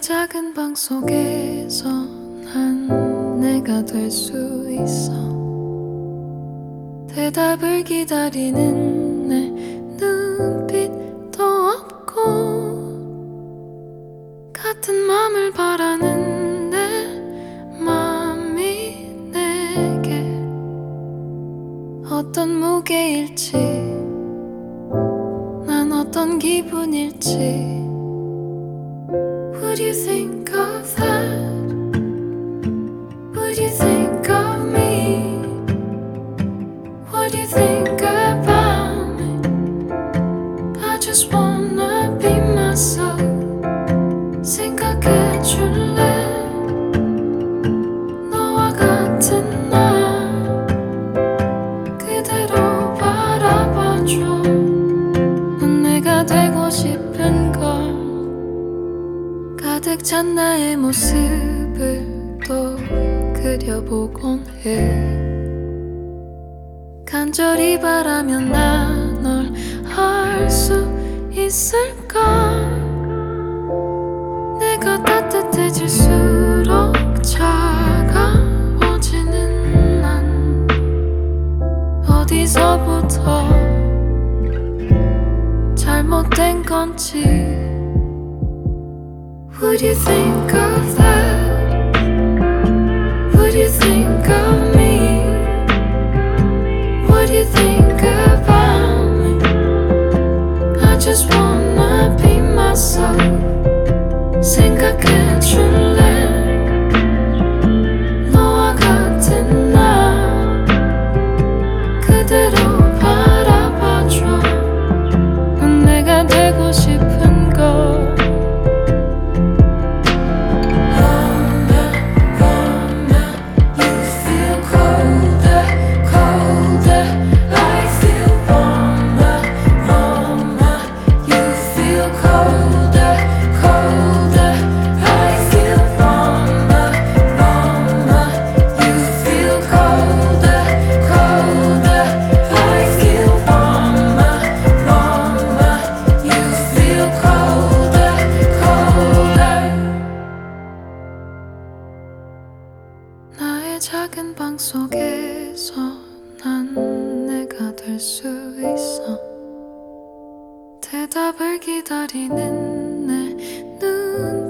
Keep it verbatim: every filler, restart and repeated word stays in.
작은 방 속에서 난 내가 될 수 있어. 대답을 기다리는 내 눈빛도 없고, 같은 맘을 바라는 내 맘이 내게 어떤 무게일지, 난 어떤 기분일지. Would you think of that? Would you think of me? What do you think about me? I just wanna be myself. 생각해줄래? 너와 같은 나 그대로 바라봐줘. 넌 내가 되고 싶은 걸 가득 찬 나의 모습을 또 그려보곤 해. 간절히 바라면 나 널 알 수 있을까? 내가 따뜻해질수록 차가워지는 난 어디서부터 잘못된 건지. Would you think of that? Would you think of me? What do you think about me? I just wanna be myself. 생각해줄래? 너와 같은 나 그대로 바라봐줘. 넌 내가 되고 싶은 걸 작은 방 속에서 난 내가 될 수 있어. 대답을 기다리는 내 눈